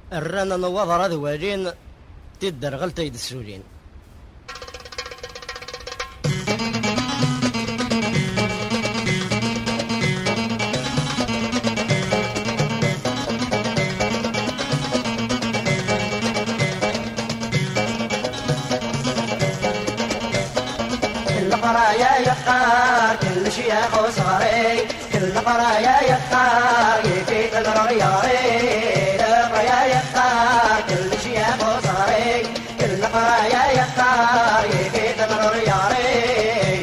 الرانا نوضر هذا والين تدر غلطة يد السولين. كل قرايا يختار كل شيخ وصغري، كل قرايا يختار يفيد الرياري، القرايا يختار كل شيخ وصغري، كل قرايا يختار يفيد الرياري.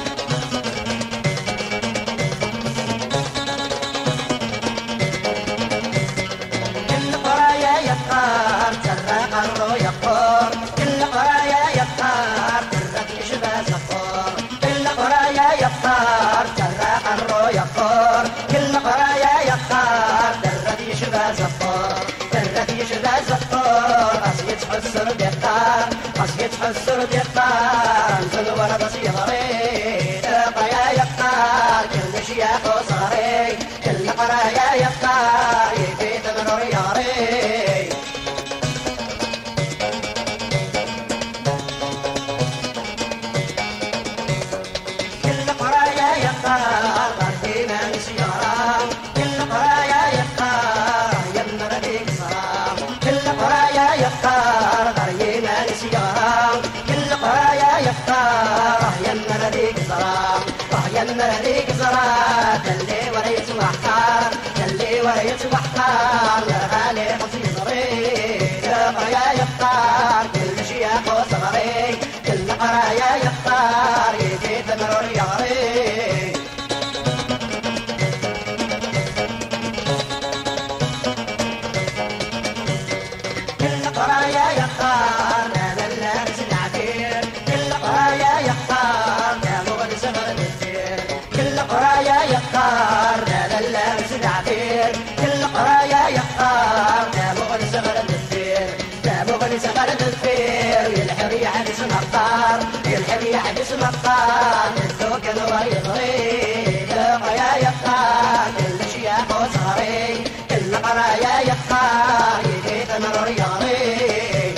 كل قرايا يختار سرق الريقور، كل قرايا يختار سرق يشبه زفور، كل قرايا يختار سرق الريقور، كل قرايا يختار سرق يشبه زفور، سرق يشبه زفور. قصية حسر بيختار قصية حسر بيختار انزل ورد صغري، القرايا يختار كل شيخ وصغري، كل قرايا يختار يفيد من رياري. كل قرايا يختار غربي من سيارام، كل قرايا يختار يمر ديك صرام، كل قرايا يختار غربي من سيارام، كل قرايا يختار يمر ديك صرام، يمر ديك صرام. دلي وريت وحكار دلي وريت وحكار يا غالي خصيصري، القرايا يختار كل شيخ وصغري، كل قرايا يختار يفيد من رياري. كل قرايا يختار يا من لابس العبير، كل قرايا يختار يا مغني سفر بالسير، كل قرايا يختار يا من لابس العبير، كل قرايا يختار يا مغني سفر بالسير، يا مغني سفر بالسير. يلحر يحبس مختار يلحر يحبس مختار الذوق الويضري، القرايا يختار كل شيخ وصغري، كل قرايا يختار يفيد من رياضي.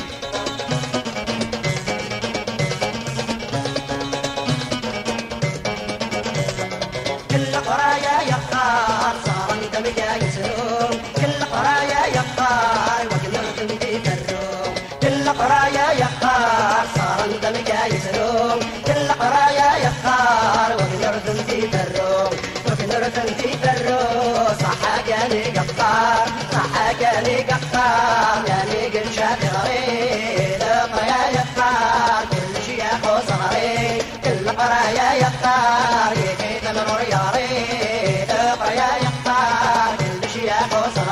كل قرايا يختار صار دم جاي سروم، كل قرايا يختار وقمر دم يفروم، كل قرايا يختار صار دم جاي سروم، كل قرايا يختار وقمر دم يفروم، وقمر دم يفروم. صح جاني قطار صح جاني قطار جاني قل شاطري، القرايا يختار كل شيخ وصغري، كل قرايا يختار يفيد من رياري، القرايا يختار كل شيخ وصغري.